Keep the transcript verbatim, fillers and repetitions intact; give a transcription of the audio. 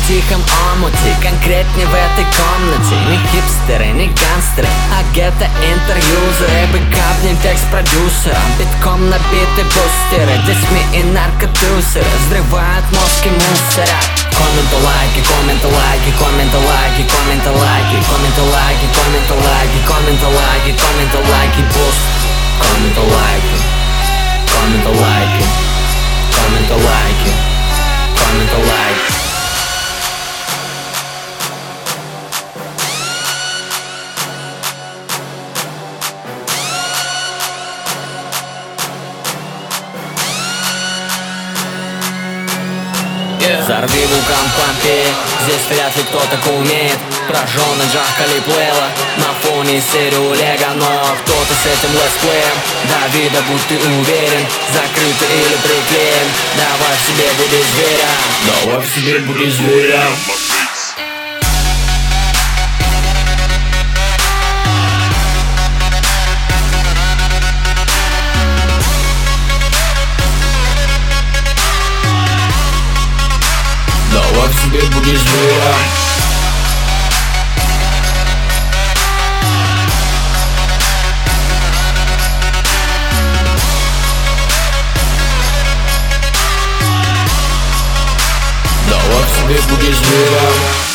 тихом омуте, конкретнее в этой комнате. Не хипстеры, не гангстеры, а гетто-интервьюзеры. Бэкапнем текст продюсером, битком набиты бустеры. Детьми и наркотусеры взрывают мозг и мусора. Комменты, лайки, комменты, лайки, комменты, лайки, комменты, лайки, комменты, лайки, комменты, лайки, комменты, лайки, комменты, лайки, буст. Комменты, лайки, комменты, лайки, комменты, лайки, комменты, лайки. Взорви вулкан Помпеи, здесь вряд ли кто так умеет. Прожженный Джахкали Плейла на фоне серию Лего. Но кто-то с этим летсплеем Давида, будь ты уверен, закрыто или приклеен. Давай в себе буди зверя, давай в себе буди зверя. Давай в себе буди зверя. Давай в себе буди зверя.